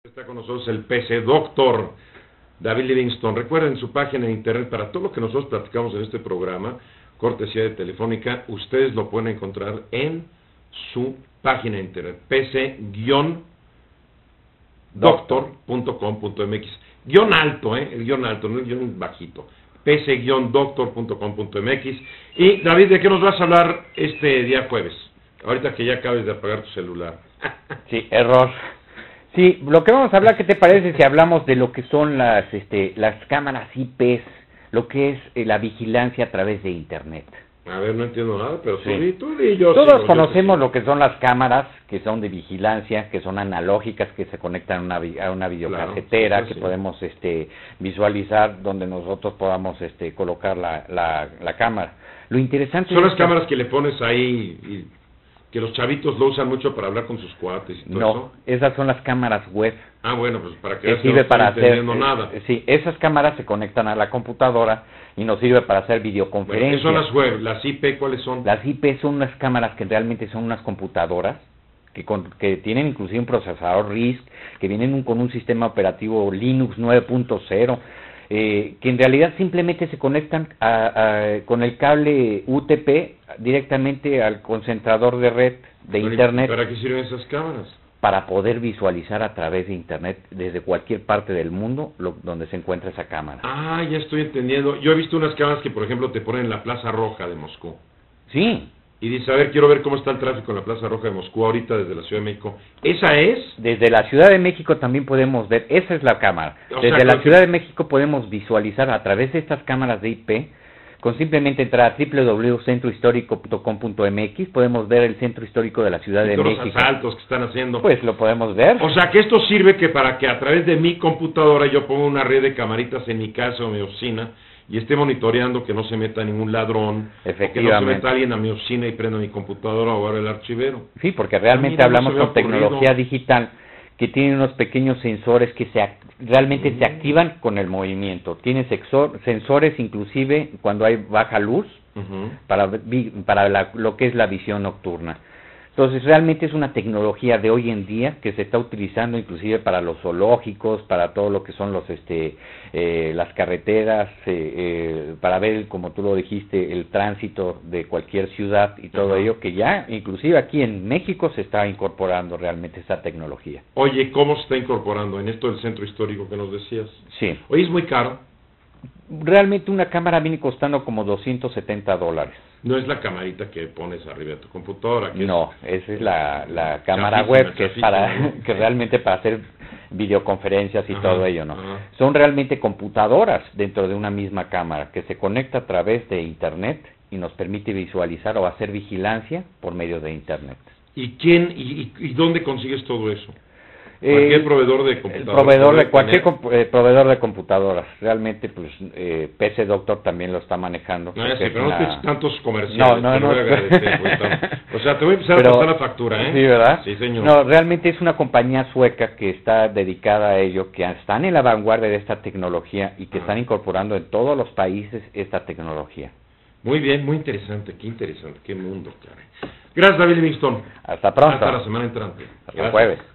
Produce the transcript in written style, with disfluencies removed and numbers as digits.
Está con nosotros el PC Doctor David Livingstone. Recuerden su página de internet para todo lo que nosotros platicamos en este programa, cortesía de Telefónica. Ustedes lo pueden encontrar en su página de internet, pc-doctor.com.mx. Guión alto, el guión alto, no el guión bajito. pc-doctor.com.mx. Y David, ¿de qué nos vas a hablar este día jueves? Ahorita que ya acabes de apagar tu celular. Sí, error. Sí, lo que vamos a hablar, ¿qué te parece si hablamos de lo que son las cámaras IPs, lo que es la vigilancia a través de Internet? A ver, no entiendo nada, pero sí. tú y yo. Todos conocemos lo que son las cámaras, que son de vigilancia, que son analógicas, que se conectan a una videocasetera, claro, que podemos visualizar donde nosotros podamos colocar la cámara. Lo interesante son las cámaras que le pones ahí y que los chavitos lo usan mucho para hablar con sus cuates y todo eso. No, esas son las cámaras web. Ah, bueno, pues para que sirve no para entendiendo nada. Sí, esas cámaras se conectan a la computadora y nos sirve para hacer videoconferencias. ¿Qué son las web? ¿Las IP cuáles son? Las IP son unas cámaras que realmente son unas computadoras que tienen inclusive un procesador RISC, que vienen con un sistema operativo Linux 9.0, que en realidad simplemente se conectan con el cable UTP directamente al concentrador de red de Internet. ¿Para qué sirven esas cámaras? Para poder visualizar a través de Internet desde cualquier parte del mundo donde se encuentra esa cámara. Ah, ya estoy entendiendo. Yo he visto unas cámaras que, por ejemplo, te ponen en la Plaza Roja de Moscú. Sí. Y dice, a ver, quiero ver cómo está el tráfico en la Plaza Roja de Moscú ahorita desde la Ciudad de México. ¿Esa es? Desde la Ciudad de México también podemos ver, esa es la cámara. Desde la Ciudad de México podemos visualizar a través de estas cámaras de IP, con simplemente entrar a www.centrohistorico.com.mx, podemos ver el centro histórico de la Ciudad de México. Los asaltos que están haciendo. Pues lo podemos ver. O sea que esto sirve para que a través de mi computadora yo ponga una red de camaritas en mi casa o mi oficina y esté monitoreando que no se meta ningún ladrón, que no se meta alguien a mi oficina y prenda mi computadora o abra el archivero. Sí, porque realmente hablamos con tecnología digital que tiene unos pequeños sensores que realmente se activan con el movimiento. Tiene sensores inclusive cuando hay baja luz para lo que es la visión nocturna. Entonces realmente es una tecnología de hoy en día que se está utilizando inclusive para los zoológicos, para todo lo que son las carreteras, para ver, como tú lo dijiste, el tránsito de cualquier ciudad y todo ello, que ya inclusive aquí en México se está incorporando realmente esa tecnología. Oye, ¿cómo se está incorporando en esto del centro histórico que nos decías? Sí. Oye, ¿es muy caro? Realmente una cámara viene costando como $270. No es la camarita que pones arriba de tu computadora. No, esa es la cámara web que es que realmente para hacer videoconferencias y todo ello, ¿no? Son realmente computadoras dentro de una misma cámara que se conecta a través de Internet y nos permite visualizar o hacer vigilancia por medio de Internet. ¿Y dónde consigues todo eso? Cualquier proveedor de computadoras. Cualquier proveedor de computadoras. Realmente, pues, PC Doctor también lo está manejando. No, sí, pero no te eches tantos comerciales. No. Voy a agradecer, o sea, te voy a empezar a pasar la factura, ¿eh? Sí, ¿verdad? Sí, señor. No, realmente es una compañía sueca que está dedicada a ello, que están en la vanguardia de esta tecnología y que están incorporando en todos los países esta tecnología. Muy bien, muy interesante, qué mundo, claro. Gracias, David Livingstone. Hasta pronto. Hasta la semana entrante. Hasta el jueves.